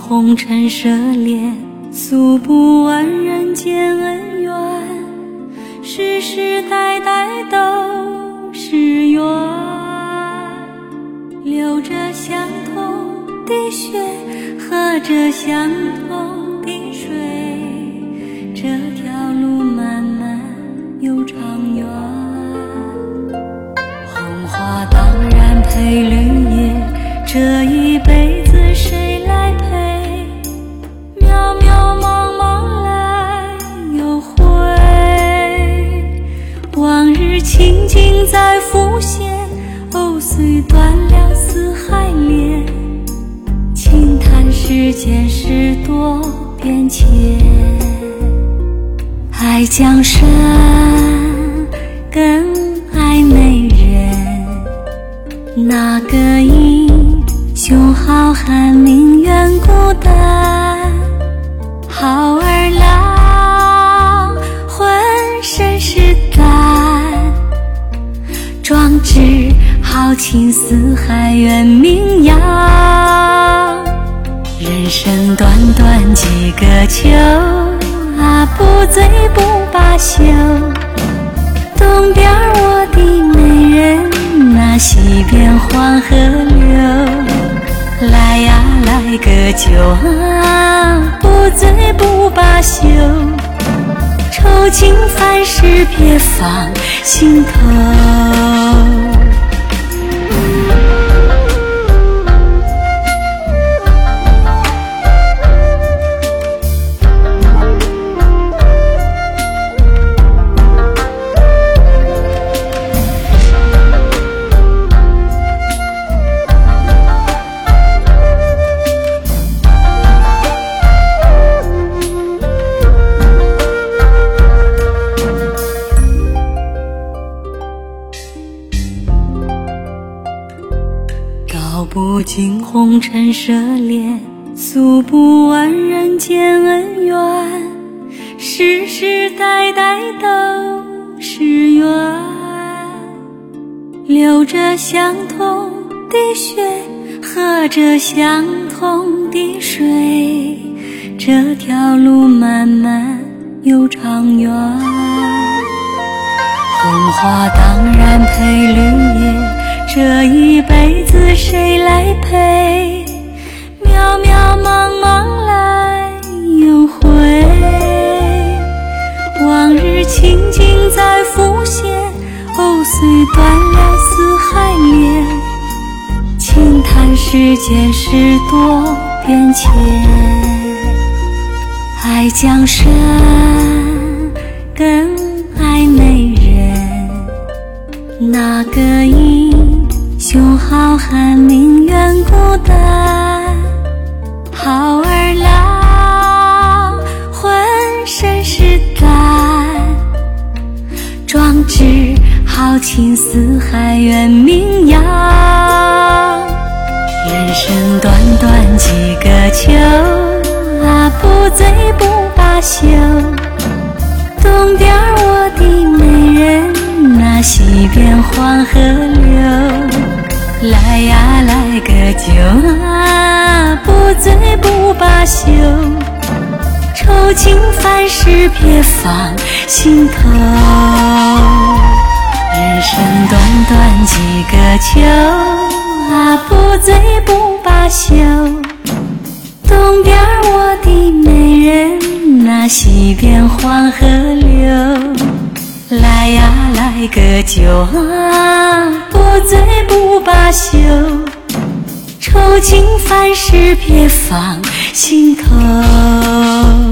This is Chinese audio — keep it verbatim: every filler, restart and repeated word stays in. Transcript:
红尘涉猎，诉不完人间恩怨，世世代代都是缘，流着相同的血，喝着相同的水，这条路漫漫又长远。红花当然配绿叶，这一辈子谁来陪？渺渺茫茫来又回，往日情景在浮现，藕虽断了丝还连，轻叹世间事多变迁。爱江山更爱美人，那个英雄好汉命远孤单，好儿郎浑身是胆，壮志豪情四海远名扬。人生短短几个秋啊，不醉不罢休。东边我的美人，那西边黄河流，来呀来个酒啊，不醉不罢休。愁情烦事别放心头。道不尽红尘涉猎，诉不完人间恩怨，世世代代都是缘，流着相同的血，喝着相同的水，这条路漫漫又长远。红花当然配绿叶，这一辈子谁来陪？渺渺茫茫来又回，往日情景在浮现，藕虽断了丝还连，轻叹世间事多变迁。爱江山更爱美人，那个英雄好汉命远孤单，好儿郎浑身是胆，壮志豪情四海远名扬。人生短短几个秋啊，不醉不罢休。东边我的美人，那西边黄河流，来呀来个酒啊，不醉不罢休。愁情烦事别放心头。人生短短几个秋啊，不醉不罢休。东边我的美人，那西边黄河流，来呀来个酒啊，不醉不罢休。愁情烦事别放心头。